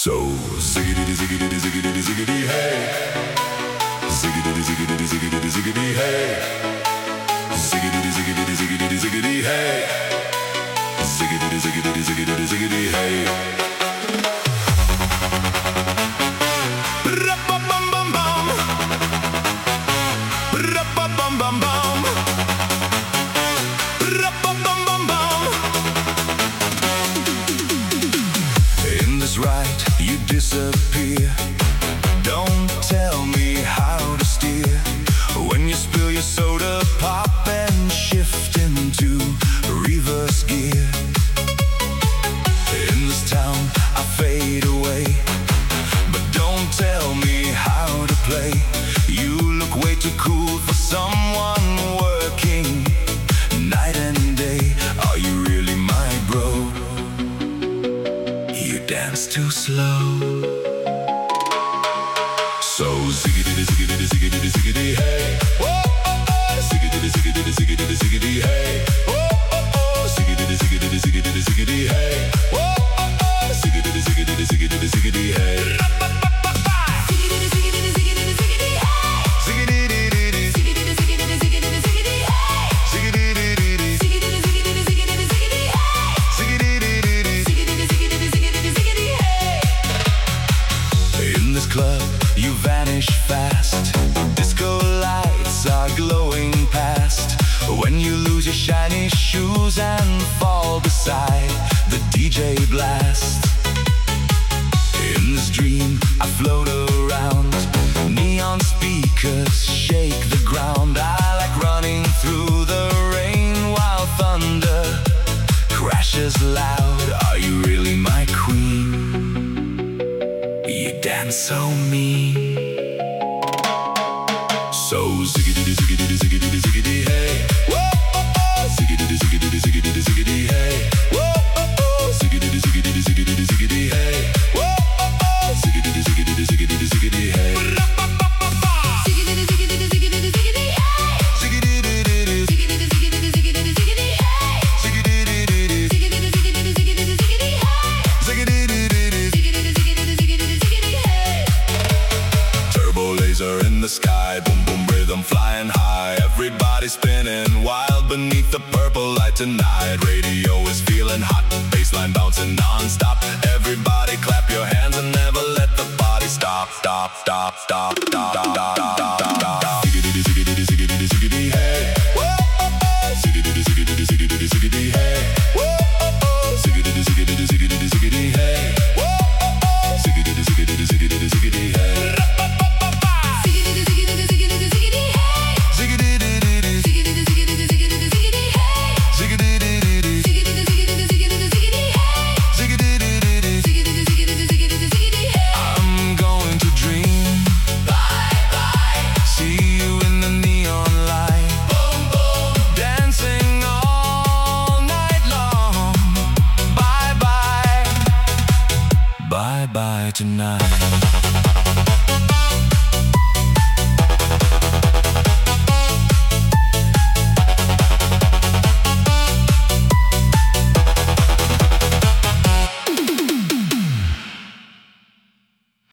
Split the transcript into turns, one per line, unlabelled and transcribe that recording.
So ziggity ziggity ziggity ziggity hey, ziggity ziggity ziggity ziggity hey, ziggity ziggity ziggity ziggity hey, ziggity ziggity ziggity ziggity hey. Ra-ba-bum-bum-bum, ra-ba-bum-bum-bum, ra-ba-bum-bum-bum. In this ride you disappear. Don't tell me how to steer. When you spill your soda pop and shift into reverse gear. In this town I fade away, but don't tell me how to play. You look way too cool for someone working night and day. Are you really my bro? You dance too slow. So ziggity ziggity ziggity ziggity hey, whoa oh oh, ziggity ziggity ziggity ziggity hey, whoa oh oh, ziggity ziggity ziggity ziggity hey, whoa oh oh, ziggity ziggity ziggity ziggity hey. Ziggity ziggity ziggity ziggity hey, ziggity ziggity ziggity ziggity ziggity hey, ziggity ziggity ziggity ziggity ziggity hey, ziggity ziggity ziggity ziggity hey. In this club you vanish fast. Disco lights are glowing past. When you lose your shiny shoes and fall beside the DJ blast. In this dream I float around. Neon speakers shake the ground. I like running through the rain while thunder crashes loud. Are you really my queen? You dance so mean. So ziggity ziggity ziggity ziggity hey, whoa oh oh, ziggity ziggity ziggity ziggity hey, whoa oh oh, ziggity ziggity ziggity ziggity hey, whoa oh oh, ziggity ziggity ziggity ziggity hey. Ziggity ziggity ziggity ziggity hey, ziggity ziggity ziggity ziggity ziggity hey, ziggity ziggity ziggity ziggity ziggity hey, ziggity ziggity ziggity ziggity hey. Turbo laser in the sky, boom boom rhythm flying high. Everybody spinning wild beneath the purple light tonight. Radio is feeling hot, bassline bouncing non-stop. Everybody clap your hands and never let the body stop. Stop, stop, stop, stop, stop, stop, stop, stop. Ziggity ziggity ziggity ziggity hey, whoa oh oh, ziggity ziggity ziggity ziggity hey, whoa oh oh, ziggity ziggity ziggity ziggity hey, whoa oh oh, ziggity ziggity ziggity ziggity hey. Bye bye tonight.